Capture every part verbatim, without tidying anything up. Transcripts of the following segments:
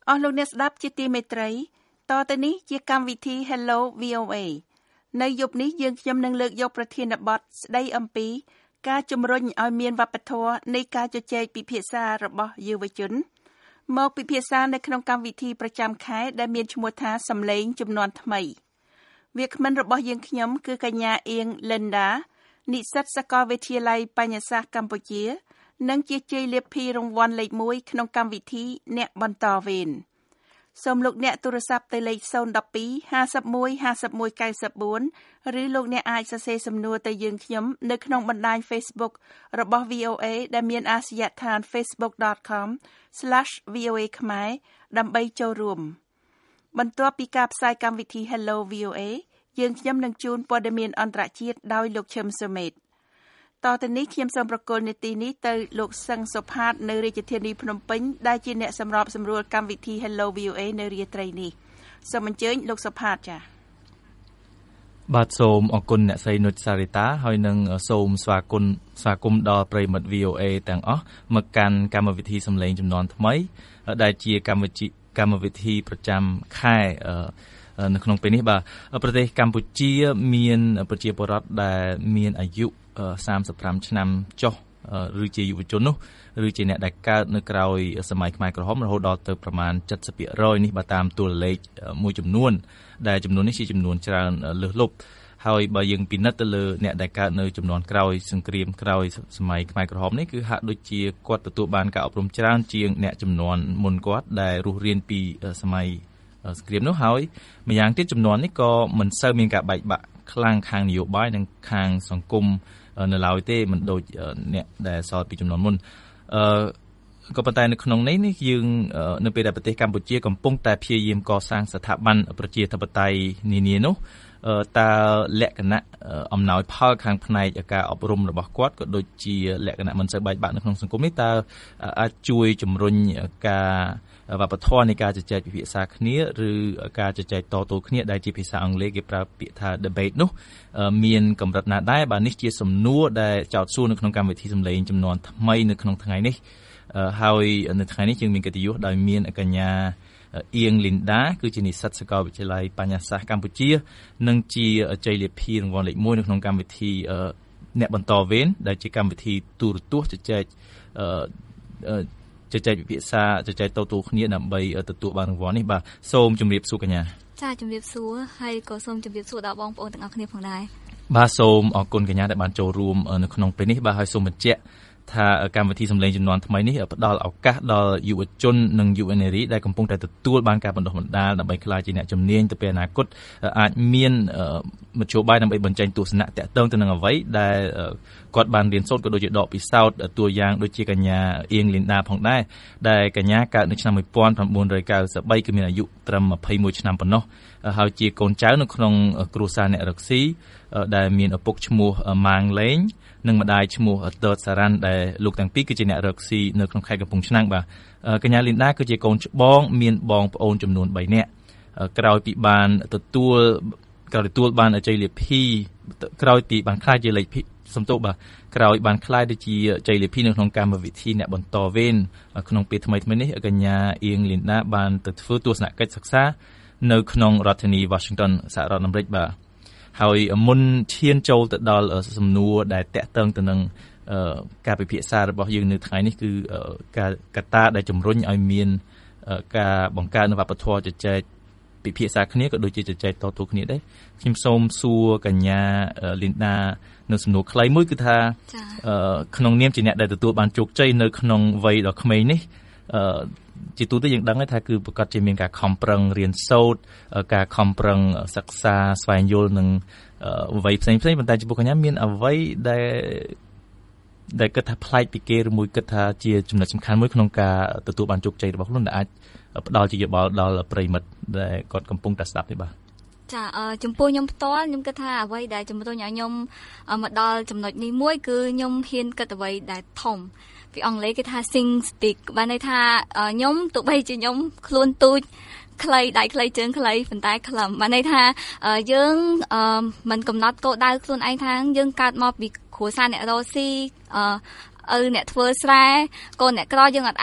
អស់លោកអ្នកស្ដាប់ជាទីមេត្រីតទៅនេះជាកម្មវិធី Hello វី អូ เอ នៅយប់នេះយើងខ្ញុំនឹងលើកយកប្រធានបទស្ដីអំពីការជំរុញឲ្យមានវប្បធម៌នៃការជជែកពិភាក្សារបស់យុវជនមកពិភាក្សានៅក្នុងកម្មវិធីប្រចាំខែដែលមានឈ្មោះថាសំឡេងជំនាន់ថ្មីវាគ្មិនរបស់យើងខ្ញុំគឺកញ្ញាអៀង Linda និស្សិតសាកលវិទ្យាល័យបញ្ញាសាស្ត្រកម្ពុជានិងជាជ័យលាភីរង្វាន់លេខមួយក្នុងកម្មវិធីអ្នកបន្តវេនសូមលោកអ្នកទូរស័ព្ទទៅលេខศูนย์ หนึ่ง สอง ห้า หนึ่ง หนึ่ง ห้า หนึ่ง เก้า สี่ឬលោកអ្នកអាចសរសេរសំណួរទៅយើងខ្ញុំនៅក្នុងបណ្ដាញ Facebook របស់ វី អូ เอ ដែលមានអាសយដ្ឋាន facebook dot com slash v o a khmer ដើម្បីចូលរួមបន្ទាប់ពីការផ្សាយកម្មវិធី Hello វី អូ เอ យើងខ្ញុំនឹងជូនព័ត៌មានអន្តរជាតិដោយលោកឈឹមសុមេតតទៅនេះខ្ញុំសូមប្រកល់នីតិនេះទៅលោកសឹងសុផាតនៅរាជធានីភ្នំពេញដែលជាអ្នកសម្របសម្រួលកម្មវិធី Hello វី អូ เอ នៅរាត្រីនេះសូមអញ្ជើញលោកសុផាតចា៎បាទសូមអរគុណអ្នកស្រីនុចសារិតាហើយនឹងសូមស្វាគមន៍ស្វាគមន៍ដល់ប្រិយមិត្ត វី អូ เอ ទាំងអស់មកកាន់កម្មវិធីសំឡេងជំនាន់ថ្មីដែលជាកម្មវិធីកម្មវិធីប្រចាំខែនៅក្នុងពេលនេះបាទប្រទេសកម្ពុជាមានប្រជាពលរដ្ឋដែលមានអាយុសាមសិបប្រាំឆ្នាំចុះឬជាយុវជននោះឬជាអ្នកដែលកើតនៅក្រោយសម័យខ្មែរក្រហមរហូតដល់ទៅប្រមាណ เจ็ดสิบ ភាគរយ នេះបើតាមតួលេខមួយចំនួនដែលចំនួននេះជាចំនួនច្រើនលើសលប់ហើយបើយើងពិនិត្យទៅលើអ្នកដែលកើតនៅចំនួនក្រោយសង្គ្រាមក្រោយសម័យខ្មែរក្រហមនេះគឺហាក់ដូចជាគាត់ទទួលបានការអប់រំច្រើនជាងអ្នកចំនួនមុនគាត់ដែលរស់រានពីសម័យសង្គ្រាមនោះហើយម្យ៉ាងទៀតចំនួននេះក៏មិនសូវមានការបែកបាក់ខ្លាំងខាងនយោបាយនិងខាងសង្គមនៅឡើយទេមិនដូចអ្នកដែលសល់ពីចំនួនមុនអឺក៏ប៉ុន្តែនៅក្នុងនេះនេះយើងនៅពេលដែលប្រទេសកម្ពុជាកំពុងតែព្យាយាមកសាងស្ថាប័នប្រជាធិបតេយ្យនានានោះតើលក្ខណៈអំណោយផលខាងផ្នែកការអប់រំរបស់គាត់ក៏ដូចជាលក្ខណៈមិនសូវបែកបាក់នៅក្នុងសង្គមនេះតើអាចជួយជំរុញការវប្បធម៌នៃការជជែកពិភាក្សាគ្នាឬការជជែកតទល់គ្នាដែលជាភាសាអង់គ្លេសគេប្រើពាក្យថា debate នោះមានកម្រិតណាដែរបាទនេះជាសំណួរដែលចោទសួរនៅក្នុងកម្មវិធីសម្លេងចំនួនថ្មីនៅក្នុងថ្ងៃនេះហើយនៅថ្ងៃនេះយើងមានកិត្តិយសដោយមានកញ្ញាអៀង Linda គឺជានិស្សិតសាកលវិទ្យាល័យបញ្ញាសាស្ត្រកម្ពុជានិងជាជ័យលាភីរង្វាន់លេខមួយនៅក្នុងកម្មវិធីអ្នកបន្តវេនដែលជាកម្មវិធីទូរទស្សន៍ជជែកជជែកពិភាក្សាជជែកតទល់គ្នាដើម្បីទទួលបានរង្វាន់នេះបាទសូមជម្រាបសួរកញ្ញាចាជម្រាបសួរហើយក៏សូមជម្រាបសួរដល់បងប្អូនទាំងអស់គ្នាផងដែរបាទសូមអរគុណកញ្ញាដែលបានចូលរួមនៅក្នុងពេលនេះបាទហើយសូមបញ្ជាក់ថាកម្មវិធីសម្លេងជំនាន់ថ្មីនេះផ្ដល់ឱកាសដល់យុវជននិងយុវនារីដែលកំពុងតែទទួលបានការបណ្ដុះបណ្ដាលដើម្បីក្លាយជាអ្នកជំនាញទៅពេលអនាគតអាចមានមធ្យោបាយដើម្បីបញ្ចេញទស្សនៈតាក់ទងទៅនឹងអ្វីដែលគាត់បានរៀនសូត្រក៏ដូចជាដកពិសោធន៍តួយ៉ាងដូចជាកញ្ញាអៀង Linda ផងដែរដែលកញ្ញាកើតនៅឆ្នាំnineteen ninety-threeគឺមានអាយុត្រឹមtwenty-oneឆ្នាំប៉ុណ្ណោះហើយជាកូនចៅនៅក្នុងគ្រួសារអ្នករកស៊ីដែលមានឪពុកឈ្មោះម៉ាងលេងនិងម្ដាយឈ្មោះតើតសារ៉ាន់ដែលលោកទាំងពីរគឺជាអ្នករកស៊ីនៅក្នុងខេត្តកំពង់ឆ្នាំងបាទកញ្ញា Linda គឺជាកូនច្បងមានបងប្អូនចំនួនthreeនាក់ក្រោយពីបានទទួលក្រោយទទួលបានជ័យលាភីក្រោយពីបានខ្លាយជាលេខសំទោសបាទក្រោយបានខ្លាយទៅជាជ័យលាភីនៅក្នុងកម្មវិធីអ្នកបន្តវេនក្នុងពេលថ្មីៗនេះកញ្ញាអៀង Linda បានទៅធ្វើទស្សនកិច្ចសិក្សានៅក្នុងរដ្ឋធានី Washington សហរដ្ឋអាមេរិកបាទហើយមុនឈានចូលទៅដល់សំណួរដែលតាក់ទងទៅនឹងការពិភាក្សារបស់យើងនៅថ្ងៃនេះគឺការកត្តាដែលជំរុញឲ្យមានការបង្កើនវប្បធម៌ជជែកពិភាក្សាគ្នាក៏ដូចជាជជែកតទល់គ្នាដែរខ្ញុំសូមសួរកញ្ញា Linda នៅសំណួរខ្លីមួយគឺថាក្នុងនាមជាអ្នកដែលទទួលបានជោគជ័យនៅក្នុងវ័យដ៏ក្មេងនេះជាទូទៅយើងដឹងថាគឺប្រកាសជាមានការខំប្រឹងរៀនសូត្រការខំប្រឹងសិក្សាស្វែងយល់នឹងអ្វីផ្សេងៗប៉ុន្តែចំពោះកញ្ញាមានអ្វីដែលដែលគិតថាប្លែកពីគេឬមួយគិតថាជាចំណុចសំខាន់មួយក្នុងការទទួលបានជោគជ័យរបស់ខ្លួនដែលអាចផ្ដល់ជាយោបល់ដល់ប្រិយមិត្តដែលគាត់កំពុងតែស្ដាប់នេះបាទចាចំពោះខ្ញុំផ្ទាល់ខ្ញុំគិតថាអ្វីដែលជំរុញឲ្យខ្ញុំមកដល់ចំណុចនេះមួយគឺខ្ញុំហ៊ានគិតអ្វីដែលធំពីអង់គ្លេសគេថា think big បានន័យថាខ្ញុំទោះបីជាខ្ញុំខ្លួនទូចខ្លីដៃខ្លីជើងខ្លីប៉ុន្តែខ្លឹមបានន័យថាយើងមិនកំណត់គោលដៅខ្លួនឯងថាយើងកើតមកពីគ្រួសារអ្នករកស៊ីឪអ្នកធ្វើស្រែកូនអ្នកក្រយើងអាច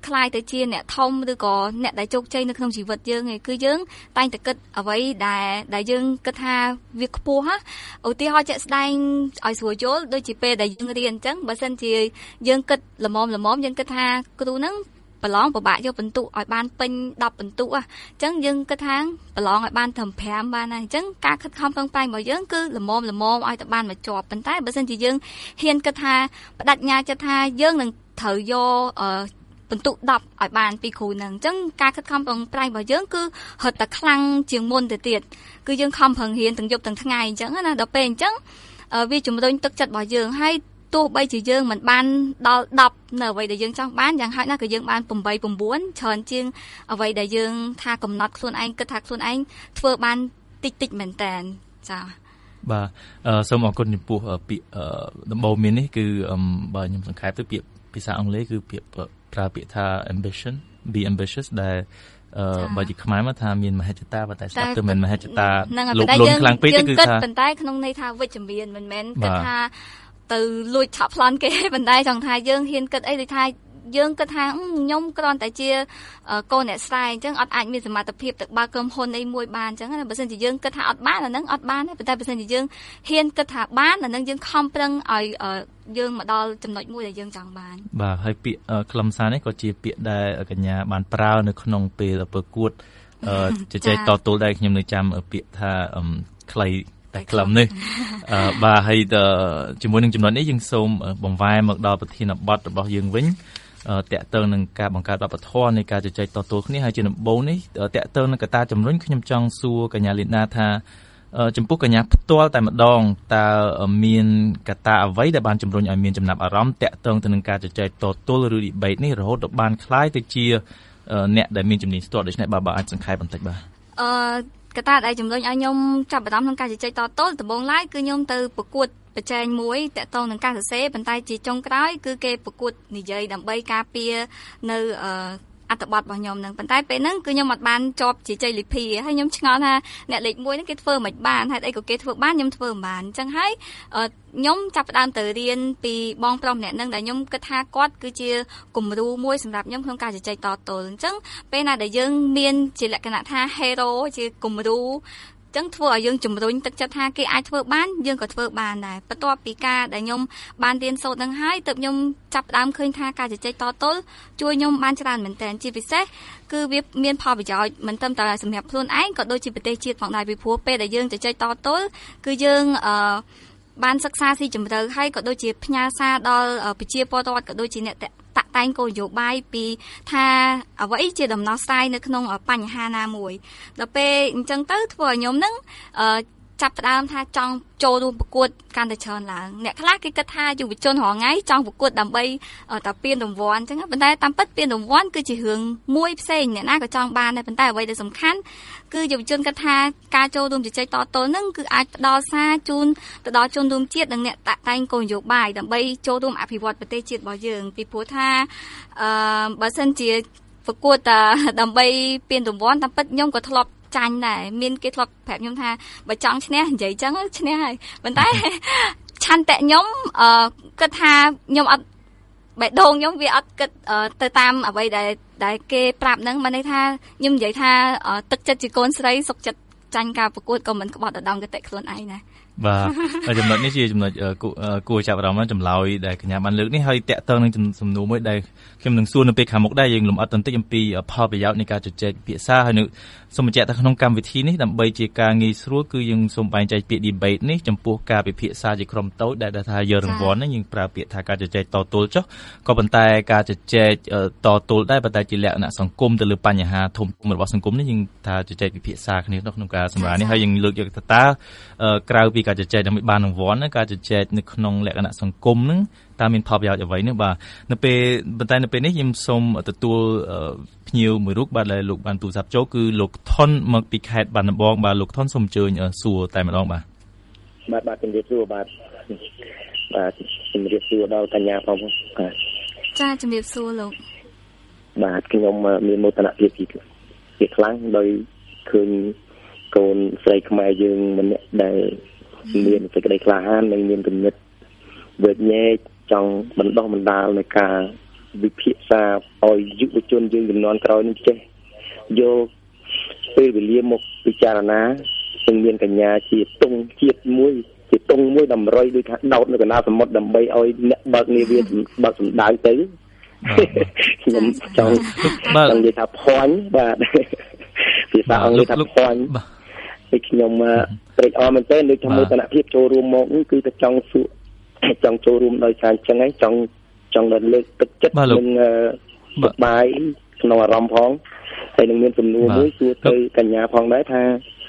ខ្លាយទៅជាអ្នកធំឬក៏អ្នកដែលជោគជ័យនៅក្នុងជីវិតយើងឯងគឺយើងតែងតែគិតអ្វីដែលដែលយើងគិតថាវាខ្ពស់ណាឧទាហរណ៍ជាក់ស្ដែងឲ្យស្រួលយល់ដូចជាពេលដែលយើងរៀនអញ្ចឹងបើសិនជាយើងគិតល្មមល្មមយើងគិតថាគ្រូហ្នឹងប្រឡងពិបាកយកបន្ទុកឲ្យបានពេញដប់បន្ទុកអញ្ចឹងយើងគិតថាប្រឡងឲ្យបានត្រឹមប្រាំបានហើយអញ្ចឹងការខិតខំប្រឹងប្រែងរបស់យើងគឺល្មមល្មមឲ្យតែបានមកជាប់ប៉ុន្តែបើសិនជាយើងហ៊ានគិតថាបដិញ្ញាចិត្តថាយើងនឹងត្រូវយកអឺបន្ទុកដប់ឲ្យបានពីគ្រូនឹងអញ្ចឹងការខិតខំប្រឹងប្រែងរបស់យើងគឺរត់តែខ្លាំងជាងមុនទៅទៀតគឺយើងខំប្រឹងរៀនទាំងយប់ទាំងថ្ងៃអញ្ចឹងណាដល់ពេលអញ្ចឹងវាជំរុញទឹកចិត្តរបស់យើងហើយទោះបីជាយើងមិនបានដល់ដប់នៅអ្វីដែលយើងចង់បានយ៉ាងហោចណាស់ក៏យើងបានeight 9ច្រើនជាងអ្វីដែលយើងថាកំណត់ខ្លួនឯងគិតថាខ្លួនឯងធ្វើបានតិចតិចមែនតើចា៎បាទសូមអរគុណចំពោះពាក្យដំបូងមាននេះគឺបើខ្ញុំសង្ខេបទៅពាក្យភាសាអង់គ្លេសគឺពាក្យប្រើពាក្យថា ambition be ambitious ដែលបើជាខ្មែរមកថាមានមហិច្ឆតាប៉ុន្តែស្ដាប់ទៅមិនមហិច្ឆតាលោកលន់ខ្លាំងពេកគឺថាប៉ុន្តែក្នុងន័យថាវិជ្ជមានមិនមែនគិតថាទៅលួចឆក់ប្លន់គេប៉ុន្តែចង់ថាយើងហ៊ានគិតអីដូចថាយើងគិតថាខ្ញុំគ្រាន់តែជាកូនអ្នកស្រែអញ្ចឹងអត់អាចមានសមត្ថភាពទៅបើកក្រុមហ៊ុនអីមួយបានអញ្ចឹងណាបើមិនជាយើងគិតថាអត់បានអាហ្នឹងអត់បានទេប៉ុន្តែបើមិនជាយើងហ៊ានគិតថាបានអាហ្នឹងយើងខំប្រឹងឲ្យយើងមកដល់ចំណុចមួយដែលយើងចង់បានបាទហើយពាក្យខ្លឹមសារនេះក៏ជាពាក្យដែលកញ្ញាបានប្រើនៅក្នុងពេលប្រកួតជជែកតទល់ដែរខ្ញុំនៅចាំពាក្យថាខ្លីតែខ្លឹមនេះបាទហើយជាមួយនឹងចំណុចនេះយើងសូមបង្វែរមកដល់ប្រធានបទរបស់យើងវិញតកតើនឹងការបង្កើតវប្បធម៌នៃការជជែកតទល់គ្នាហើយជាដំបូងនេះតកតើនឹងកត្តាជំរុញខ្ញុំចង់សួរកញ្ញាលីណាថាចំពោះកញ្ញាផ្ទាល់តែម្ដងតើមានកត្តាអ្វីដែលបានជំរុញឲ្យមានចំណាប់អារម្មណ៍តកតើទៅនឹងការជជែកតទល់ឬ debate នេះរហូតដល់បានคล้ายទៅជាអ្នកដែលមានជំនាញស្ទាត់ដូច្នេះបាទបាទអាចសង្ខេបបន្តិចបាទអឺកត្តាដែលជំរុញឲ្យខ្ញុំចាប់អារម្មណ៍ក្នុងការជជែកតទល់ដំបូងឡើយគឺខ្ញុំទៅប្រកួតប្រជែងមួយតកតងនឹងការសរសេរប៉ុន្តែជាចុងក្រោយគឺគេប្រកួតនិយាយដើម្បីការពារនៅអឺអត្ថបទរបស់ខ្ញុំហ្នឹងប៉ុន្តែពេលហ្នឹងគឺខ្ញុំអត់បានជាប់ជាជ័យលាភីហើយខ្ញុំឆ្ងល់ថាអ្នកលេខមួយហ្នឹងគេធ្វើមិនបានហេតុអីក៏គេធ្វើបានខ្ញុំធ្វើមិនបានអញ្ចឹងហើយខ្ញុំចាប់ផ្ដើមទៅរៀនពីបងប្រុសម្នាក់ហ្នឹងដែលខ្ញុំគិតថាគាត់គឺជាគំរូមួយសម្រាប់ខ្ញុំក្នុងការជជែកតទល់អញ្ចឹងពេលណាដែលយើងមានជាលក្ខណៈថា hero ជាគំរូចឹងធ្វើឲ្យយើងជំរុញទឹកចិត្តថាគេអាចធ្វើបានយើងក៏ធ្វើបានដែរបន្ទាប់ពីការដែលខ្ញុំបានរៀនសូត្រនឹងហើយទើបខ្ញុំចាប់ផ្ដើមឃើញថាការជជែកតទល់ជួយខ្ញុំបានច្រើនមែនទែនជាពិសេសគឺវាមានផលប្រយោជន៍មិនត្រឹមតែសម្រាប់ខ្លួនឯងក៏ដូចជាប្រទេសជាតិផងដែរពីព្រោះពេលដែលយើងជជែកតទល់គឺយើងអឺបានសិក្សាស៊ីជម្រៅហើយក៏ដូចជាផ្ញើសារដល់ប្រជាពលរដ្ឋក៏ដូចជាអ្នកតាក់តែងគោលនយោបាយពីថាអ្វីជាដំណោះស្រាយនៅក្នុងបញ្ហាណាមួយដល់ពេលអញ្ចឹងទៅធ្វើឲ្យខ្ញុំនឹងចាប់ផ្ដើមថាចង់ចូលរួមប្រកួតកាន់តែច្រើនឡើងអ្នកខ្លះគេគិតថាយុវជនរាល់ថ្ងៃចង់ប្រកួតដើម្បីតែពានរង្វាន់អញ្ចឹងប៉ុន្តែតាមពិតពានរង្វាន់គឺជារឿងមួយផ្សេងអ្នកណាក៏ចង់បានដែរប៉ុន្តែអ្វីដែលសំខាន់គឺយុវជនគិតថាការចូលរួមជជែកតទល់នឹងគឺអាចផ្ដល់សារជូនទៅដល់ជនរួមជាតិនិងអ្នកតាក់តែងគោលនយោបាយដើម្បីចូលរួមអភិវឌ្ឍប្រទេសជាតិរបស់យើងពីព្រោះថាអឺបើសិនជាប្រកួតដើម្បីពានរង្វាន់តាមពិតខ្ញុំក៏ធ្លាប់ចាញ់ដែរមានគេធ្លាប់ប្រាប់ខ្ញុំថាបើចង់ឈ្នះនិយាយចឹងឈ្នះហើយប៉ុន្តែឆន្ទៈខ្ញុំអឺគិតថាខ្ញុំអត់បេះដូងខ្ញុំវាអត់គិតទៅតាមអ្វីដែលដែលគេប្រាប់ហ្នឹងបានន័យថាខ្ញុំនិយាយថាទឹកចិត្តជាកូនស្រីសុខចិត្តចាញ់ការប្រកួតក៏មិនក្បត់ដណ្ដំគតិខ្លួនឯងដែរបាទចំណុចនេះជាចំណុចគួរចាប់អារម្មណ៍ចម្លើយដែលកញ្ញាបានលើកនេះហើយតាក់ទងនឹងសំណួរមួយដែលខ្ញុំនឹងសួរនៅពេលខាងមុខដែរយើងលំអិតបន្តិចអំពីផលប្រយោជន៍នៃការជជែកពិភាក្សាហើយនៅសូមបញ្ជាក់ថាក្នុងកម្មវិធីនេះដើម្បីជាការងាយស្រួលគឺយើងសូមបែងចែកពាក្យ debate នេះចំពោះការពិភាក្សាជាក្រុមតូចដែលថាយករង្វាន់នេះយើងប្រើពាក្យថាការជជែកតទល់ចុះក៏ប៉ុន្តែការជជែកតទល់ដែរប៉ុន្តែជាលក្ខណៈសង្គមទៅលើបញ្ហាធំធំរបស់សង្គមនេះយើងថាជជែកពិភាក្សាគ្នាក្នុងការសម្រាប់នេះហើយយើងលើកយកទៅតើក្រៅពីការជជែកដើម្បីបានរង្វាន់ការជជែកនៅក្នុងលក្ខណៈសង្គមហ្នឹងតើមានផលប្រយោជន៍អ្វីនេះបាទនៅពេលប៉ុន្តែនៅពេលនេះខ្ញុំសូមទទួលភ្ញៀវមួយរូបបាទដែលលោកបានទូរស័ព្ទចូលគឺលោកថុនមកពីខេត្តបាត់ដំបងបាទលោកថុនសូមអញ្ជើញសួរតែម្ដងបាទបាទបាទជំរាបសួរបាទបាទជំរាបសួរដល់កញ្ញាផងបាទចាជំរាបសួរលោកបាទខ្ញុំមានមោទនភាពពីពីខ្លាំងដោយឃើញកូនស្រីខ្មែរយើងម្នាក់ដែលមានសេចក្តីក្លាហាននិងមានគំនិតវិជ្ជាចង់បណ្ដុះបណ្ដាលនៃការវិភាសាឲ្យយុវជនយើងចំនួនក្រោយនេះចេះយកពេលវេលាមកពិចារណានឹងមានកញ្ញាជាតុងជាតិមួយជាតុងមួយតម្រុយដូចថាដោតនៅកណ្ដាលសមុទ្រដើម្បីឲ្យអ្នកបើកនាវាបើកសម្ដៅទៅខ្ញុំចង់ចង់និយាយថាភ័ញ្ញបាទភាសាអង់គ្លេសថាភ័ញ្ញហើយខ្ញុំត្រេកអរមែនទែនដូចថាមោទនភាពចូលរួមមកនេះគឺតែចង់សួរចង់ចូលរួមដោយសារអញ្ចឹងហើយចង់ចង់លើកទឹកចិត្តនឹងបាយក្នុងអារម្មណ៍ផងហើយនឹងមានសំណួរមួយសួរទៅកញ្ញាផងដែរថា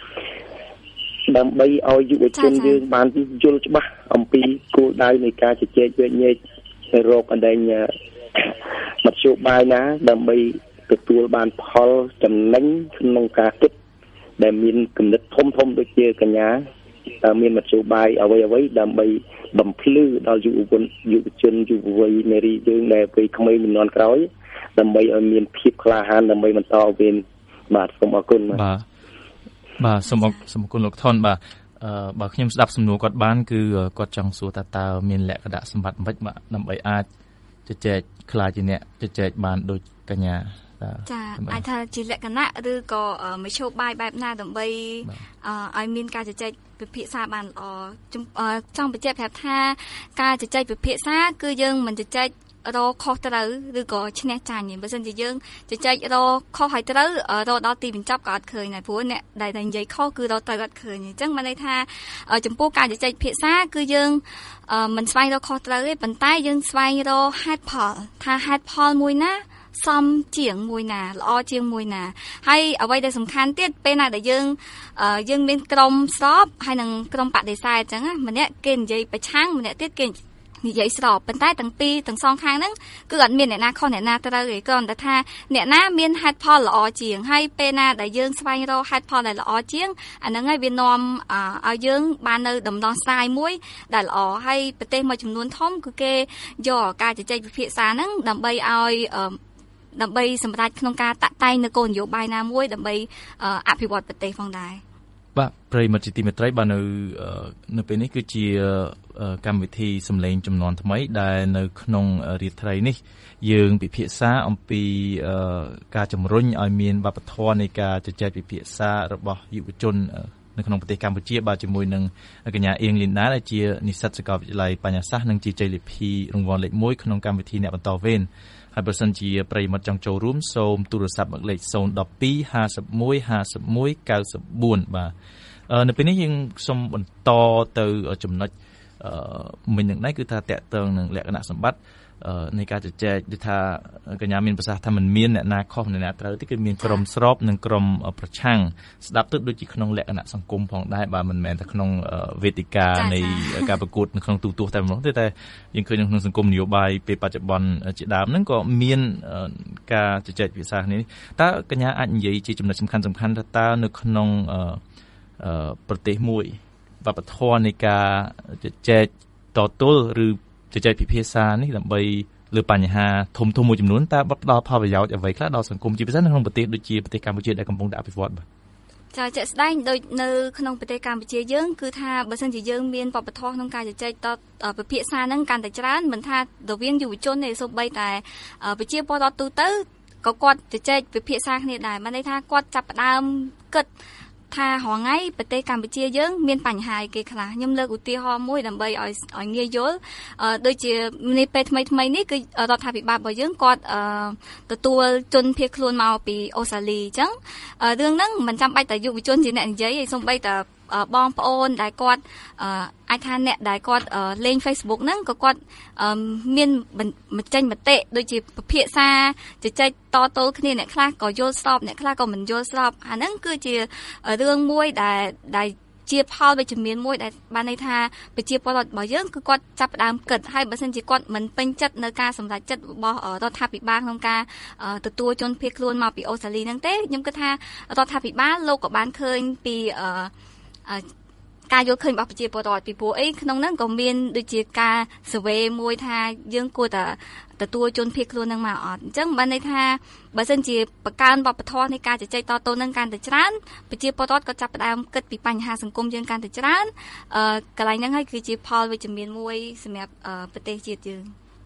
ដើម្បីឲ្យយុវជនយើងបានយល់ច្បាស់អំពីគោលដៅនៃការជជែកវែកញែករកអដែងមធ្យោបាយណាដើម្បីទទួលបានផលចំណេញក្នុងការគិតដែលមានគំនិតធំធំដូចជាកញ្ញាតើមានមធ្យោបាយអ្វីអ្វីដើម្បីបំភ្លឺដល់យុវជនយុវជនយុវវ័យនារីយើងដែលពេលក្មេងជំនាន់ក្រោយដើម្បីឲ្យមានភាពក្លាហានដើម្បីបន្តវេនបាទសូមអរគុណបាទបាទសូមអរសូមអរគុណលោកថនបាទអឺបើខ្ញុំស្ដាប់សំណួរគាត់បានគឺគាត់ចង់សួរថាតើមានលក្ខណៈសម្បត្តិអ្វីបាទដើម្បីអាចជជែកខ្លាចជាអ្នកជជែកបានដូចកញ្ញាចាអាចថាជាលក្ខណៈឬក៏មធ្យោបាយបែបណាដើម្បីឲ្យមានការជជែកពិភាក្សាបានល្អចង់បញ្ជាក់ប្រាប់ថាការជជែកពិភាក្សាគឺយើងមិនជជែករកខុសត្រូវឬក៏ឈ្នះចាញ់ទេបើមិនជាយើងជជែករកខុសហើយត្រូវរកដល់ទីបញ្ចប់ក៏អត់ឃើញដែរព្រោះអ្នកដែលតែនិយាយខុសគឺរកត្រូវអត់ឃើញអញ្ចឹងបានន័យថាចំពោះការជជែកពិភាក្សាគឺយើងមិនស្វែងរកខុសត្រូវទេប៉ុន្តែយើងស្វែងរកហេតុផលថាហេតុផលមួយណាសមជាងមួយណាល្អជាងមួយណាហើយអ្វីដែលសំខាន់ទៀតពេលណាដែលយើងយើងមានក្រុមស្របហើយនឹងក្រុមបដិសេធអញ្ចឹងម្នាក់គេនិយាយប្រឆាំងម្នាក់ទៀតគេនិយាយស្របប៉ុន្តែទាំងពីរទាំងសងខាងហ្នឹងគឺអត់មានអ្នកណាខុសអ្នកណាត្រូវទេគ្រាន់តែថាអ្នកណាមានហេតុផលល្អជាងហើយពេលណាដែលយើងស្វែងរកហេតុផលដែលល្អជាងអាហ្នឹងហើយវានាំឲ្យយើងបាននៅដំណោះស្រាយមួយដែលល្អហើយប្រទេសមួយចំនួនធំគឺគេយកការជជែកពិភាក្សាហ្នឹងដើម្បីឲ្យដើម្បីសម្រេចក្នុងការតាក់តែងនៅគោលនយោបាយណាមួយដើម្បីអភិវឌ្ឍប្រទេសផងដែរបាទប្រិយមិត្តជាទីមេត្រីបាទនៅនៅពេលនេះគឺជាកម្មវិធីសម្លេងចំនួនថ្មីដែលនៅក្នុងរាត្រីនេះយើងពិភាក្សាអំពីការជំរុញឲ្យមានវប្បធម៌នៃការជជែកពិភាក្សារបស់យុវជននៅក្នុងប្រទេសកម្ពុជាបាទជាមួយនឹងកញ្ញាអៀងលីនដាដែលជានិស្សិតសាកលវិទ្យាល័យបញ្ញាសាស្ត្រនិងជាជ័យលាភីរង្វាន់លេខមួយក្នុងកម្មវិធីអ្នកបន្តវេនហើយបើសិនជាប្រិយមិត្តចង់ចូលរួមសូមទូរស័ព្ទមកលេខศูนย์ หนึ่ง สอง ห้า หนึ่ง ห้า หนึ่ง เก้า เก้า สี่បាទនៅពេលនេះយើងសូមបន្តទៅចំណុចមិញនឹងដែរគឺថាតកតងនឹងលក្ខណៈសម្បត្តិនៃការជជែកដូចថាកញ្ញាមានប្រសាសន៍ថាมันមានអ្នកណាខុសអ្នកណាត្រូវទេគឺមានក្រុមស្របនិងក្រុមប្រឆាំងស្ដាប់ទៅដូចជាក្នុងលក្ខណៈសង្គមផងដែរបាទមិនមែនតែក្នុងវេទិកានៃការប្រកួតនៅក្នុងទូទស្សន៍តែម្ដងទេតែយើងឃើញក្នុងសង្គមនយោបាយពេលបច្ចុប្បន្នជាដើមហ្នឹងក៏មានការជជែកពិភាក្សាគ្នានេះតើកញ្ញាអាចនិយាយជាចំណុចសំខាន់សំខាន់ថាតើនៅក្នុងប្រទេសមួយវប្បធម៌នៃការជជែកតទល់ឬជជែកពិភាក្សានេះដើម្បីលើបញ្ហាធំធំមួយចំនួនតើផ្ដល់ផលប្រយោជន៍អ្វីខ្លះដល់សង្គមជាពិសេសនៅក្នុងប្រទេសដូចជាប្រទេសកម្ពុជាដែលកំពុងតែអភិវឌ្ឍបាទចាជាក់ស្ដែងដូចនៅក្នុងប្រទេសកម្ពុជាយើងគឺថាបើសិនជាយើងមានវប្បធម៌ក្នុងការជជែកតពិភាក្សាហ្នឹងកាន់តែច្រើនមិនថារវាងយុវជនទេសូម្បីតែប្រជាពលរដ្ឋទូទៅក៏គាត់ជជែកពិភាក្សាគ្នាដែរបានន័យថាគាត់ចាប់ផ្ដើមគិតថារងថ្ងៃប្រទេសកម្ពុជាយើងមានបញ្ហាគេខ្លះខ្ញុំលើកឧទាហរណ៍មួយដើម្បីឲ្យឲ្យងាយយល់ដូចជានេះពេលថ្មីថ្មីនេះគឺរដ្ឋាភិបាលរបស់យើងគាត់ទទួលជនភៀសខ្លួនមកពីអូស្ត្រាលីអញ្ចឹងរឿងហ្នឹងមិនចាំបាច់តែយុវជនជាអ្នកនិយាយទេសូម្បីតែបងប្អូនដែលគាត់អាចថាអ្នកដែលគាត់លេង Facebook ហ្នឹងក៏គាត់មានបញ្ចេញមតិដូចជាពិភាក្សាជជែកតទល់គ្នាអ្នកខ្លះក៏យល់ស្របអ្នកខ្លះក៏មិនយល់ស្របអាហ្នឹងគឺជារឿងមួយដែលដែលជាផលវិជ្ជមានមួយដែលបានន័យថាប្រជាពលរដ្ឋរបស់យើងគឺគាត់ចាប់ផ្ដើមគិតហើយបើសិនជាគាត់មិនពេញចិត្តនៅការសម្រេចចិត្តរបស់រដ្ឋាភិបាលក្នុងការទទួលជនភៀសខ្លួនមកពីអូស្ត្រាលីហ្នឹងទេខ្ញុំគិតថារដ្ឋាភិបាលលោកក៏បានឃើញពីការយល់ឃើញរបស់ប្រជាពលរដ្ឋពីព្រោះអីក្នុងហ្នឹងក៏មានដូចជាការ survey មួយថាយើងគួរតែទទួលជនភៀសខ្លួននឹងមកអត់អញ្ចឹងបានន័យថាបើសិនជាបង្កើនវប្បធម៌នៃការជជែកតទល់នឹងកាន់តែច្រើនប្រជាពលរដ្ឋក៏ចាប់ផ្ដើមគិតពីបញ្ហាសង្គមយើងកាន់តែច្រើនអឺកន្លែងហ្នឹងហើយគឺជាផលវិជ្ជមានមួយសម្រាប់ប្រទេសជាតិយើង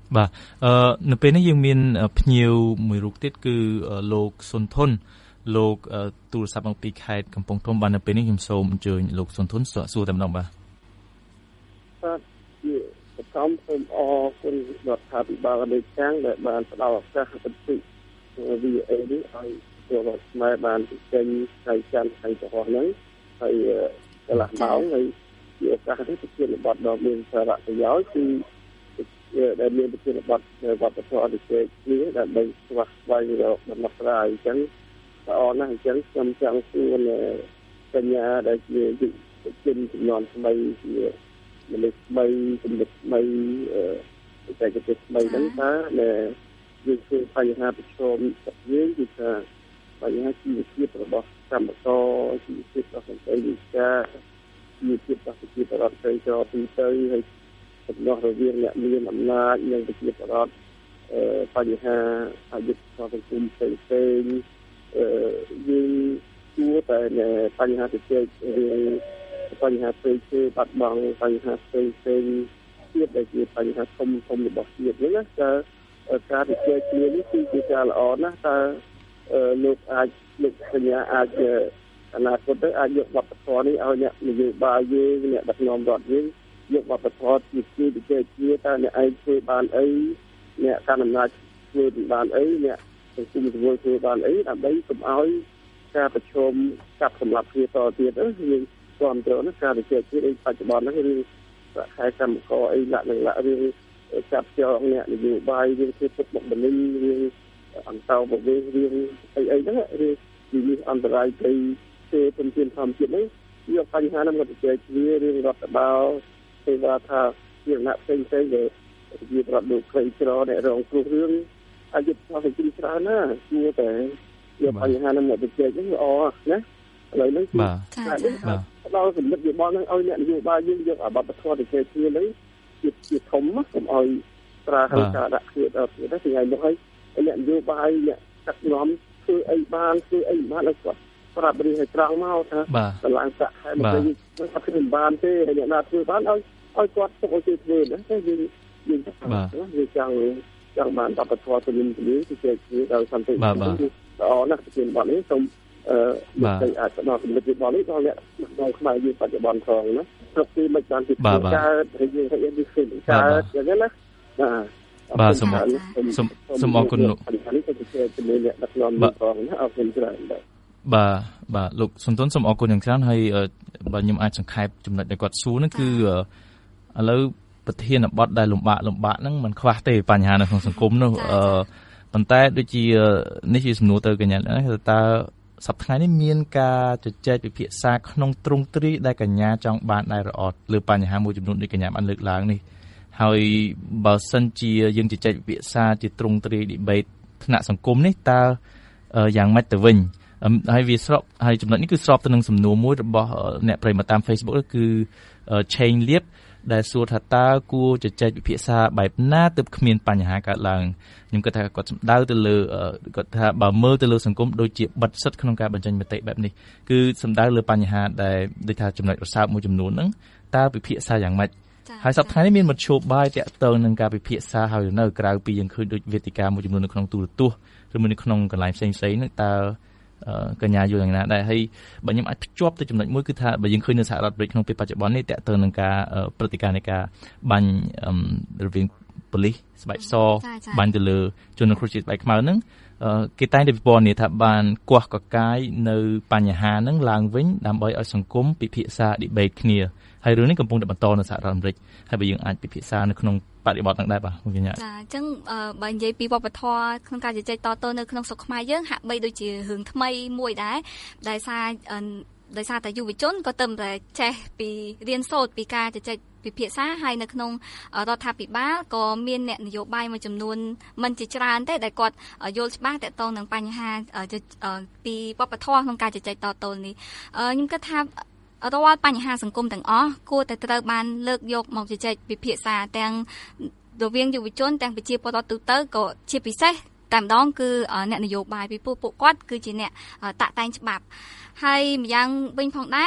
បាទអឺនៅពេលនេះយើងមានភ្ញៀវមួយរូបទៀតគឺលោកសុនធុនលោកទូរស័ព្ទមកពីខេត្តកំពង់ធំបាននៅពេលនេះខ្ញុំសូមអញ្ជើញលោកសុនធុនសួរតែម្ដងបាទបាទជាបឋមសូមអរគុណរដ្ឋាភិបាលនៃខាងដែលបានផ្ដល់ឱកាសបន្តិច វី អេ នេះឲ្យពលរដ្ឋខ្មែរបានចេញថ្ងៃច័ន្ទថ្ងៃពហុហ្នឹងហើយកន្លះម៉ោងហើយជាឱកាសនេះជាបទដ៏មានសារៈប្រយោជន៍គឺដែលមានប្រធានបទវប្បធម៌អន្តរជាតិនេះដើម្បីស្វះស្វែងរកដំណោះស្រាយអញ្ចឹងល្អណាស់អញ្ចឹងខ្ញុំចង់សួរកញ្ញាដែលជាយុវជនជំនាន់ថ្មីជាមនុស្សថ្មីជំនិតថ្មីបច្ចេកទេសថ្មីហ្នឹងថាយើងឃើញបញ្ហាប្រឈមយើងគឺថាបញ្ហាជីវភាពរបស់កម្មករជីវភាពរបស់សង្គមវិការជីវភាពរបស់ប្រជាពលរដ្ឋទៅចោលទីទៅហើយចំនួនរវាងអ្នកមានអំណាចនិងប្រជាពលរដ្ឋបញ្ហាអយុត្តិធម៌សង្គមផ្សេងៗយើងគួរតែបញ្ហាប្រជែករឿងបញ្ហាផ្សេងៗបាត់បង់បញ្ហាផ្សេងៗទៀតដែលជាបញ្ហាធំធំរបស់ជាតិហ្នឹងណាតើការប្រជែកគ្នានេះគឺជាការល្អណាស់តើលោកអាចលោកសញ្ញាអាចអនាគតទៅអាចយកវប្បធម៌នេះឲ្យអ្នកនយោបាយយើងអ្នកដឹកនាំរដ្ឋយើងយកវប្បធម៌ជាជាប្រជែកគ្នាតើអ្នកឯងធ្វើបានអីអ្នកកាន់អំណាចធ្វើបានអីអ្នកសង្គមស៊ីវិលធ្វើបានអីដើម្បីកុំឲ្យការប្រឈមចាប់សម្រាប់គ្នាតទៀតយើងគ្រប់គ្រងណាការប្រជែកគ្នាបច្ចុប្បន្នហ្នឹងរឿងប្រខែកម្មករអីលក្ខណៈរឿងចាប់ចងអ្នកនយោបាយរឿងធ្វើពុតមកបលិញរឿងអន្តោប្រវេសន៍រឿងអីអីហ្នឹងរឿងវិអន្តរាយទៅទេពន្ធធម្មជាតិនេះយកបញ្ហាហ្នឹងមកប្រជែកគ្នារឿងរដ្ឋបាលទេវថាជាអ្នកផ្សេងផ្សេងដែលជាប្រវត្តិលោកក្រីក្រអ្នករងគ្រោះរឿងអយុត្តិធម៌សង្គមច្រើនណាគួរតែយកបញ្ហាហ្នឹងមកប្រជែកហ្នឹងល្អណាឥឡូវហ្នឹងបាទបាទដល់សម្រិទ្ធយោបល់ហ្នឹងឲ្យអ្នកនយោបាយយើងយកអបបធម៌ទៅជែកគ្នាហ្នឹងជាជាធំណាកុំឲ្យប្រើហៅការដាក់គ្នាដល់គ្នាទៅថ្ងៃនោះឲ្យអ្នកនយោបាយអ្នកដឹកនាំធ្វើអីបានធ្វើអីបានឲ្យគាត់ប្រាប់រៀងឲ្យត្រង់មកថាតម្លៃសាក់ហើយមិនទៅអត់ធ្វើបានទេហើយអ្នកណាធ្វើបានឲ្យឲ្យគាត់ទុកឲ្យធ្វើណាតែយើងយើងយើងចង់ចង់បានបបធម៌ទៅវិញទៅវិញទៅជែកគ្នាដោយសន្តិភាពល្អណាស់ជាបទនេះសូមអឺមកទៅអាចដល់កម្រិតវិបត្តិនេះដល់អ្នកដល់ខ្មែរបច្ចុប្បន្នផងណាព្រោះពីមិនបានពីកើតហើយយើងឲ្យយើងឃើញកើតយ៉ាងណាណាបាទសូមសូមសូមអរគុណលោកនេះក៏ជាជំនាញអ្នកដឹកនាំផងណាអរគុណច្រើនបាទបាទបាទលោកសុនទនសូមអរគុណយ៉ាងច្រើនហើយបើខ្ញុំអាចសង្ខេបចំណុចដែលគាត់សួរហ្នឹងគឺឥឡូវប្រធានបទដែលលំបាកលំបាកហ្នឹងมันខ្វះទេបញ្ហានៅក្នុងសង្គមនោះអឺប៉ុន្តែដូចជានេះជាសំណួរទៅកញ្ញាតើសប្តាហ៍ថ្ងៃនេះមានការជជែកពិភាក្សាក្នុងទ្រង់ទ្រីដែលកញ្ញាចង់បានដែររអត់លើបញ្ហាមួយចំនួនដែលកញ្ញាបានលើកឡើងនេះហើយបើសិនជាយើងជជែកពិភាក្សាជាទ្រង់ទ្រី debate ថ្នាក់សង្គមនេះតើយ៉ាងម៉េចទៅវិញហើយវាស្របហើយចំណុចនេះគឺស្របទៅនឹងសំណួរមួយរបស់អ្នកប្រិយមិត្តតាម Facebook គឺ Chain Liep ដែលសួរថាតើគួរជជែកពិភាក្សាបែបណាទើបគ្មានបញ្ហាកើតឡើងខ្ញុំគិតថាគាត់សំដៅទៅលើគាត់ថាបើមើលទៅលើសង្គមដូចជាបិទសិទ្ធិក្នុងការបញ្ចេញមតិបែបនេះគឺសំដៅលើបញ្ហាដែលដូចថាចំណុចរសើបមួយចំនួនហ្នឹងតើពិភាក្សាយ៉ាងម៉េចហើយសប្តាហ៍នេះមានមធ្យោបាយតាក់ទងនឹងការពិភាក្សាហើយនៅក្រៅពីយើងឃើញដូចវេទិកាមួយចំនួននៅក្នុងទូរទស្សន៍ឬមួយនៅក្នុងកន្លែងផ្សេងៗហ្នឹងតើកញ្ញាយល់យ៉ាងណាដែរហើយបើខ្ញុំអាចភ្ជាប់ទៅចំណុចមួយគឺថាបើយើងឃើញនៅសហរដ្ឋអាមេរិកក្នុងពេលបច្ចុប្បន្ននេះតាក់ទងនឹងការព្រឹត្តិការណ៍នៃការបាញ់រវាងប៉ូលីសស្បែកសបាញ់ទៅលើជនរងគ្រោះជាតិស្បែកខ្មៅហ្នឹងគេតែងតែពិពណ៌នាថាបានគាស់កកាយនៅបញ្ហាហ្នឹងឡើងវិញដើម្បីឲ្យសង្គមពិភាក្សា debate គ្នាហើយរឿងនេះកំពុងតែបន្តនៅសហរដ្ឋអាមេរិកហើយបើយើងអាចពិភាក្សានៅក្នុងបរិបទហ្នឹងដែរបាទកញ្ញាចាអញ្ចឹងបើនិយាយពីវប្បធម៌ក្នុងការជជែកតទៅនៅក្នុងស្រុកខ្មែរយើងហាក់បីដូចជារឿងថ្មីមួយដែរដែលសារដោយសារតែយុវជនក៏ទៅតែចេះពីរៀនសូត្រពីការជជែកពិភាក្សាហើយនៅក្នុងរដ្ឋាភិបាលក៏មានអ្នកនយោបាយមួយចំនួនមិនជាច្រើនទេដែលគាត់យល់ច្បាស់ទាក់ទងនឹងបញ្ហាពីវប្បធម៌ក្នុងការជជែកតទៅនេះខ្ញុំគិតថារាល់បញ្ហាសង្គមទាំងអស់គួរតែត្រូវបានលើកយកមកជជែកពិភាក្សាទាំងរវាងយុវជនទាំងប្រជាពលរដ្ឋទូទៅក៏ជាពិសេសតែម្ដងគឺអ្នកនយោបាយពីពួកពួកគាត់គឺជាអ្នកតាក់តែងច្បាប់ហើយម្យ៉ាងវិញផងដែរ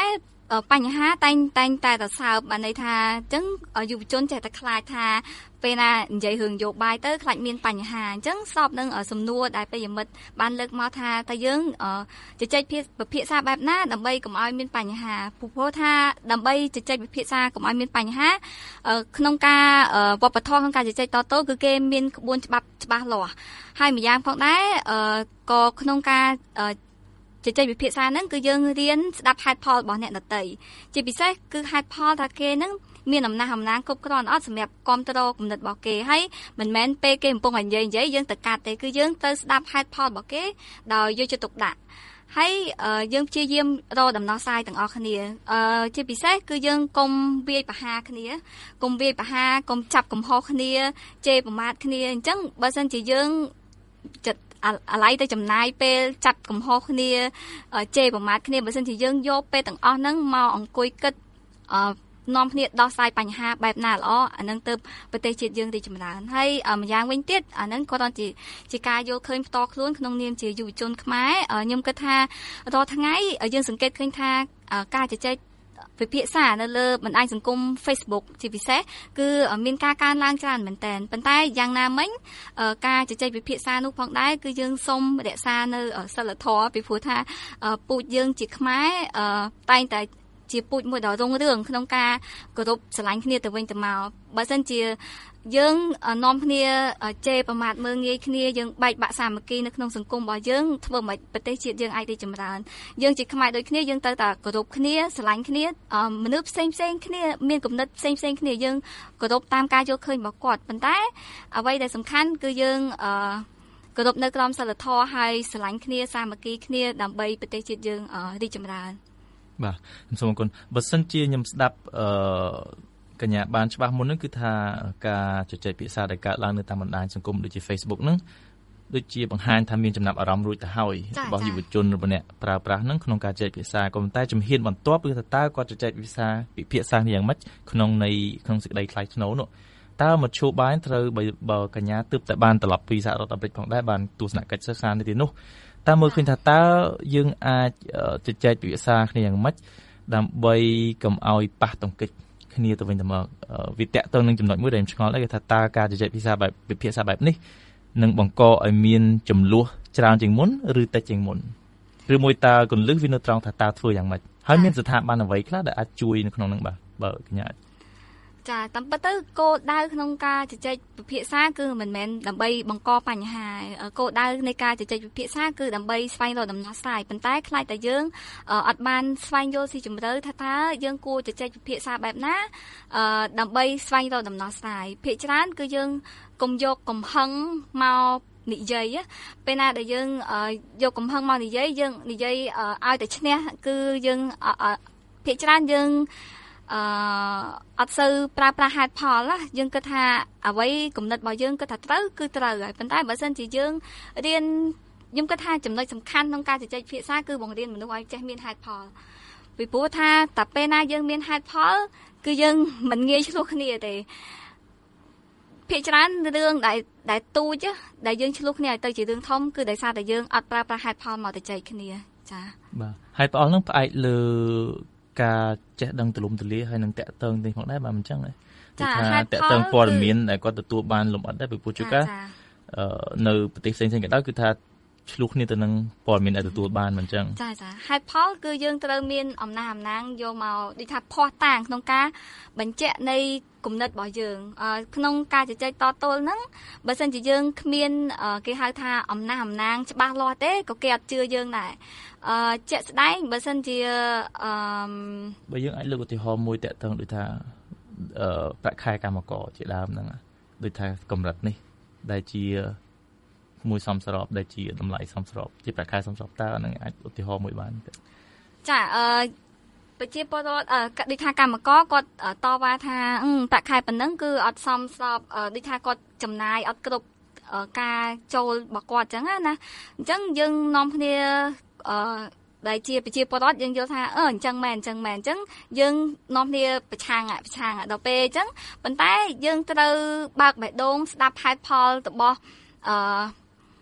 បញ្ហាតែងតែងតែទៅសើបបានន័យថាអញ្ចឹងយុវជនចេះតែខ្លាចថាពេលណានិយាយរឿងនយោបាយទៅខ្លាចមានបញ្ហាអញ្ចឹងស្របនឹងសំណួរដែលប្រិយមិត្តបានលើកមកថាតើយើងជជែកពិភាក្សាបែបណាដើម្បីកុំឲ្យមានបញ្ហាព្រោះថាដើម្បីជជែកពិភាក្សាកុំឲ្យមានបញ្ហាក្នុងការវប្បធម៌ក្នុងការជជែកតទៅគឺគេមានក្បួនច្បាប់ច្បាស់លាស់ហើយម្យ៉ាងផងដែរក៏ក្នុងការជជែកវិភាសាហ្នឹងគឺយើងរៀនស្ដាប់ហេតុផលរបស់អ្នកដទៃជាពិសេសគឺហេតុផលថាគេហ្នឹងមានអំណះអំណាងគ្រប់គ្រាន់អត់សម្រាប់គ្រប់គ្រងគំនិតរបស់គេហើយមិនមែនពេលគេកំពុងនិយាយនិយាយយើងទៅកាត់ទេគឺយើងទៅស្ដាប់ហេតុផលរបស់គេដោយយកចិត្តទុកដាក់ហើយយើងព្យាយាមរកដំណោះស្រាយទាំងអស់គ្នាជាពិសេសគឺយើងកុំវាយប្រហារគ្នាកុំវាយប្រហារកុំចាប់កំហុសគ្នាជេរប្រមាថគ្នាអញ្ចឹងបើសិនជាយើងចិត្តអាឡ័យទៅចំណាយពេលចាត់កំហុសគ្នាជេរប្រមាថគ្នាបើមិនជាយើងយកពេលទាំងអស់ហ្នឹងមកអង្គុយគិតនាំគ្នាដោះស្រាយបញ្ហាបែបណាល្អអានឹងទៅប្រទេសជាតិយើងរីកចម្រើនហើយម្យ៉ាងវិញទៀតអានឹងគាត់ជាជាការយល់ឃើញផ្ទាល់ខ្លួនក្នុងនាមជាយុវជនខ្មែរខ្ញុំគិតថារាល់ថ្ងៃយើងសង្កេតឃើញថាការជជែកវិភាសានៅលើបណ្ដាញសង្គម Facebook ជាពិសេសគឺមានការកើនឡើងច្រើនមែនទែនប៉ុន្តែយ៉ាងណាមិញការជជែកវិភាសានោះផងដែរគឺយើងសូមរក្សានៅសិលធម៌ពីព្រោះថាពូជយើងជាខ្មែរតែងតែជាពូជមួយដ៏រុងរឿងក្នុងការគោរពស្រឡាញ់គ្នាទៅវិញទៅមកបើមិនជាយើងនាំគ្នាជេរប្រមាថមើលងាយគ្នាយើងបែកបាក់សាមគ្គីនៅក្នុងសង្គមរបស់យើងធ្វើឲ្យប្រទេសជាតិយើងអាចរីកចម្រើនយើងជាខ្មែរដូចគ្នាយើងត្រូវតែគោរពគ្នាស្រឡាញ់គ្នាមនុស្សផ្សេងផ្សេងគ្នាមានគំនិតផ្សេងផ្សេងគ្នាយើងគោរពតាមការយល់ឃើញរបស់គាត់ប៉ុន្តែអ្វីដែលសំខាន់គឺយើងគោរពនៅក្រមសីលធម៌ហើយស្រឡាញ់គ្នាសាមគ្គីគ្នាដើម្បីប្រទេសជាតិយើងរីកចម្រើនបាទសូមអរគុណបើសិនជាខ្ញុំស្ដាប់អឺកញ្ញាបានច្បាស់មុនហ្នឹងគឺថាការជជែកភាសាដែលកើតឡើងនៅតាមបណ្ដាញសង្គមដូចជា Facebook ហ្នឹងដូចជាបង្ហាញថាមានចំណាប់អារម្មណ៍រួចទៅហើយរបស់យុវជនរបស់អ្នកប្រើប្រាស់ហ្នឹងក្នុងការជជែកភាសាក៏ប៉ុន្តែជំហានបន្ទាប់គឺថាតើគាត់ជជែកភាសាពិភាក្សានេះយ៉ាងម៉េចក្នុងនៃក្នុងសេចក្តីថ្លៃថ្នូរនោះតើមធ្យោបាយត្រូវបើកញ្ញាទើបតែបានត្រឡប់ពីសហរដ្ឋអាមេរិកផងដែរបានទស្សនកិច្ចសិក្សានៅទីនោះតើមើលឃើញថាតើយើងអាចជជែកពិភាក្សាគ្នាយ៉ាងម៉េចដើម្បីកុំឲ្យប៉ះទង្គិចគ្នាទៅវិញទៅមកវាតកទៅនឹងចំណុចមួយដែលខ្ញុំឆ្ងល់ដែរគឺថាតើការជជែកភាសាបែបវិភាសាបែបនេះនឹងបង្កឲ្យមានចំនួនច្រើនជាងមុនឬតិចជាងមុនឬមួយតើគន្លឹះវានៅត្រង់ថាតើធ្វើយ៉ាងម៉េចហើយមានស្ថាប័នអ្វីខ្លះដែលអាចជួយនៅក្នុងនឹងបាទបើកញ្ញាចាតាមពិតទៅគោលដៅក្នុងការជជែកពិភាក្សាគឺមិនមែនដើម្បីបង្កបញ្ហាគោលដៅនៃការជជែកពិភាក្សាគឺដើម្បីស្វែងរកដំណោះស្រាយប៉ុន្តែខ្លាចតែយើងអត់បានស្វែងយល់ស៊ីជម្រៅថាតើយើងគួរជជែកពិភាក្សាបែបណាដើម្បីស្វែងរកដំណោះស្រាយភាគច្រើនគឺយើងកុំយកកំហឹងមកនិយាយពេលណាដែលយើងយកកំហឹងមកនិយាយយើងនិយាយឲ្យតែឈ្នះគឺយើងភាគច្រើនយើងអឺអត់សូវប្រើប្រាស់ហេតុផលណាយើងគិតថាអ្វីគំនិតរបស់យើងគិតថាត្រូវគឺត្រូវហើយប៉ុន្តែបើសិនជាយើងរៀនខ្ញុំគិតថាចំណុចសំខាន់ក្នុងការជជែកភាសាគឺបង្រៀនមនុស្សឲ្យចេះមានហេតុផលពីព្រោះថាតែពេលណាយើងមានហេតុផលគឺយើងមិនងាយឆ្លោះគ្នាទេភាគច្រើនរឿងដែលដែលទូចដែលយើងឆ្លោះគ្នាឲ្យទៅជារឿងធំគឺដោយសារតែយើងអត់ប្រើប្រាស់ហេតុផលមកជជែកគ្នាចាបាទហើយផ្អល់នឹងផ្អែកលើការចេះដឹងទូលំទូលាយហើយនឹងតាក់ទងនេះផងដែរបាទមិនចឹងទេគឺថាតាក់ទងព័ត៌មានដែលគាត់ទទួលបានលំអិតដែរពីព្រោះជួនកាលនៅប្រទេសផ្សេងៗក៏ដោយគឺថាឆ្លុះគ្នាទៅនឹងព័ត៌មានដែលទទួលបានមិនចឹងចាចាហេតុផលគឺយើងត្រូវមានអំណះអំណាងយកមកដូចថាភ័ស្តុតាងក្នុងការបញ្ជាក់នៃគំនិតរបស់យើងក្នុងការជជែកតទល់ហ្នឹងបើមិនជាយើងគ្មានគេហៅថាអំណះអំណាងច្បាស់លាស់ទេក៏គេអត់ជឿយើងដែរអឺជាក់ស្ដែងបើមិនជាអឺបើយើងអាចលើកឧទាហរណ៍មួយតាក់ទងដូចថាអឺប្រាក់ខែកម្មករជាដើមហ្នឹងដូចថាកម្រិតនេះដែលជាមួយសំស្របដែលជាតម្លៃសំស្របជាប្រាក់ខែសំស្របតើហ្នឹងអាចឧទាហរណ៍មួយបានទេចាអឺប្រជាពលរដ្ឋដូចថាកម្មករគាត់តវ៉ាថាប្រាក់ខែប៉ុណ្ណឹងគឺអត់សមស្របដូចថាគាត់ចំណាយអត់គ្រប់ការចូលរបស់គាត់អញ្ចឹងណាអញ្ចឹងយើងនាំគ្នាអឺដែលជាប្រជាពលរដ្ឋយើងយល់ថាអឺអញ្ចឹងមែនអញ្ចឹងមែនអញ្ចឹងយើងនាំគ្នាប្រឆាំងប្រឆាំងដល់ពេលអញ្ចឹងប៉ុន្តែយើងត្រូវបើកបេះដូងស្ដាប់ហេតុផលរបស់អឺ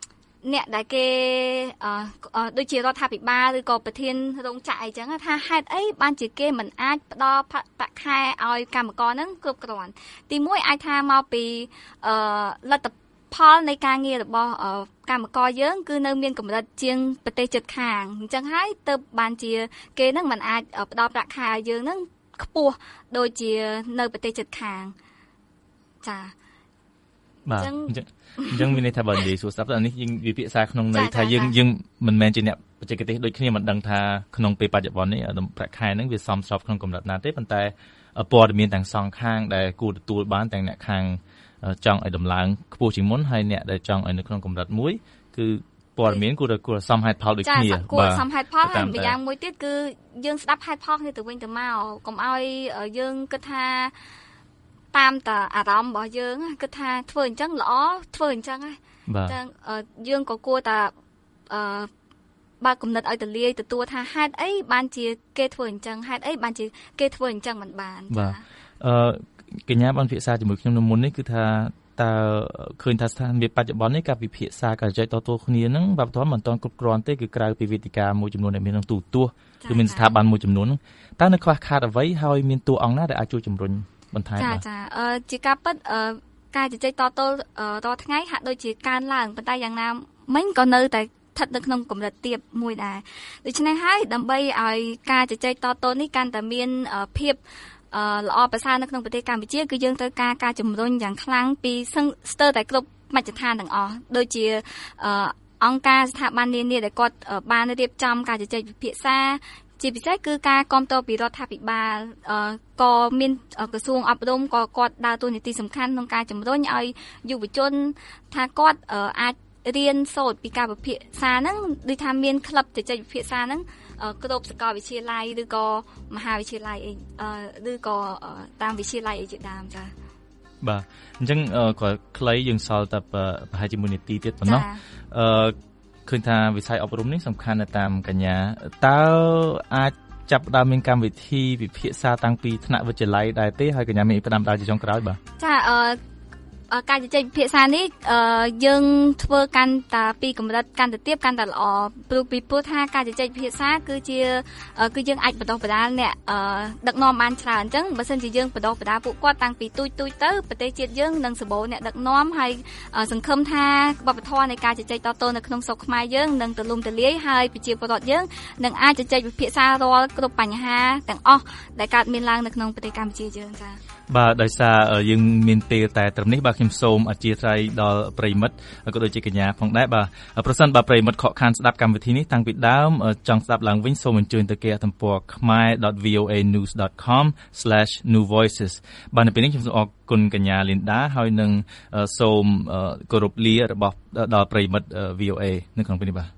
អ្នកដែលគេអឺដូចជារដ្ឋាភិបាលឬក៏ប្រធានរោងចក្រអីចឹងថាហេតុអីបានជាគេមិនអាចផ្ដល់ប្រាក់ខែឲ្យកម្មករហ្នឹងគ្រប់គ្រាន់ទីមួយអាចថាមកពីអឺលទ្ធផលនៃការងាររបស់កម្មករយើងគឺនៅមានកម្រិតជាងប្រទេសជិតខាងអញ្ចឹងហើយទើបបានជាគេហ្នឹងមិនអាចផ្ដល់ប្រាក់ខែឲ្យយើងហ្នឹងខ្ពស់ដូចជានៅប្រទេសជិតខាងចាបាទអញ្ចឹងអញ្ចឹងមានន័យថាបើនិយាយសួរស្ដាប់ទៅនេះយើងវិភាសាក្នុងន័យថាយើងយើងមិនមែនជាអ្នកបច្ចេកទេសដូចគ្នាមិនដឹងថាក្នុងពេលបច្ចុប្បន្ននេះប្រាក់ខែហ្នឹងវាសមស្របក្នុងកម្រិតណាទេប៉ុន្តែព័ត៌មានទាំងសងខាងដែលគួរទទួលបានទាំងអ្នកខាងចង់ឲ្យដំឡើងខ្ពស់ជាងមុនហើយអ្នកដែលចង់ឲ្យនៅក្នុងកម្រិតមួយគឺព័ត៌មានគួរតែគួរសមហេតុផលដូចគ្នាបាទគួរសមហេតុផលហើយម្យ៉ាងមួយទៀតគឺយើងស្ដាប់ហេតុផលគ្នាទៅវិញទៅមកកុំឲ្យយើងគិតថាតាមតែអារម្មណ៍របស់យើងគិតថាធ្វើអញ្ចឹងល្អធ្វើអញ្ចឹងហ្នឹងអញ្ចឹងយើងក៏គួរតែអឺបើគំនិតឲ្យទលាយទទួលថាហេតុអីបានជាគេធ្វើអញ្ចឹងហេតុអីបានជាគេធ្វើអញ្ចឹងមិនបានបាទអឺកញ្ញាបានពិភាក្សាជាមួយខ្ញុំនៅមុននេះគឺថាតើឃើញថាស្ថានភាពបច្ចុប្បន្ននេះការពិភាក្សាការចែកតទល់គ្នាហ្នឹងបើបន្តមិនទាន់គ្រប់គ្រាន់ទេគឺក្រៅពីវេទិកាមួយចំនួនដែលមានក្នុងទូទស្សន៍គឺមានស្ថាប័នមួយចំនួនហ្នឹងតើនៅខ្វះខាតអ្វីហើយមានតួអង្គណាដែលអាចជួយជំរុញបន្ថែមបាទចាចាអឺជាការពិតអឺការជជែកតទល់រាល់ថ្ងៃហាក់ដូចជាកើនឡើងប៉ុន្តែយ៉ាងណាមិញក៏នៅតែស្ថិតនៅក្នុងកម្រិតទាបមួយដែរដូច្នេះហើយដើម្បីឲ្យការជជែកតទល់នេះកាន់តែមានភាពអឺល្អប្រសើរនៅក្នុងប្រទេសកម្ពុជាគឺយើងត្រូវការការជំរុញយ៉ាងខ្លាំងពីស្ទើរតែគ្រប់មជ្ឈដ្ឋានទាំងអស់ដូចជាអឺអង្គការស្ថាប័ននានាដែលគាត់បានរៀបចំការជជែកពិភាក្សាជាពិសេសគឺការគាំទ្រពីរដ្ឋាភិបាលក៏មានក្រសួងអប់រំក៏គាត់ដើរតួនាទីសំខាន់ក្នុងការជំរុញឲ្យយុវជនថាគាត់អាចរៀនសូត្រពីការពិភាក្សាហ្នឹងដូចថាមានក្លឹបជជែកពិភាក្សាហ្នឹងគ្រប់សាកលវិទ្យាល័យឬក៏មហាវិទ្យាល័យអីឬក៏តាមវិទ្យាល័យអីជាដើមចា៎បាទអញ្ចឹងក៏ខ្លីយើងសល់តែប្រហែលជាមួយនាទីទៀតប៉ុណ្ណោះអឺឃើញថាវិស័យអប់រំនេះសំខាន់នៅតាមកញ្ញាតើអាចចាប់ផ្ដើមមានកម្មវិធីវិភាសាតាំងពីថ្នាក់វិទ្យាល័យដែរទេហើយកញ្ញាមានផ្ដាំដើរជាចុងក្រោយបាទចាអឺការជជែកពិភាក្សានេះយើងធ្វើកាន់តែពីកម្រិតកាន់តែទាបកាន់តែល្អព្រោះពីព្រោះថាការជជែកពិភាក្សាគឺជាគឺយើងអាចបណ្ដុះបណ្ដាលអ្នកដឹកនាំបានច្រើនអញ្ចឹងបើសិនជាយើងបណ្ដុះបណ្ដាលពួកគាត់តាំងពីទូចទូចទៅប្រទេសជាតិយើងនឹងសម្បូរអ្នកដឹកនាំហើយសង្ឃឹមថាវប្បធម៌នៃការជជែកតទល់នៅក្នុងស្រុកខ្មែរយើងនឹងទូលំទូលាយហើយប្រជាពលរដ្ឋយើងនឹងអាចជជែកពិភាក្សារាល់គ្រប់បញ្ហាទាំងអស់ដែលកើតមានឡើងនៅក្នុងប្រទេសកម្ពុជាយើងចា៎បាទដោយសារយើងមានពេលតែត្រឹមនេះបាទខ្ញុំសូមអធិស្ឋានដល់ប្រិមិត្តក៏ដូចជាកញ្ញាផងដែរបាទប្រសិនបើប្រិមិត្តខកខានស្ដាប់កម្មវិធីនេះតាំងពីដើមចង់ស្ដាប់ឡើងវិញសូមអញ្ជើញទៅគេហទំព័រ khmer dot v o a news dot com slash new voices បាទនៅពេលនេះខ្ញុំសូមអរគុណកញ្ញាលីនដាហើយនឹងសូមគោរពលារបស់ដល់ប្រិមិត្ត វី អូ เอ នៅក្នុងពេលនេះបាទ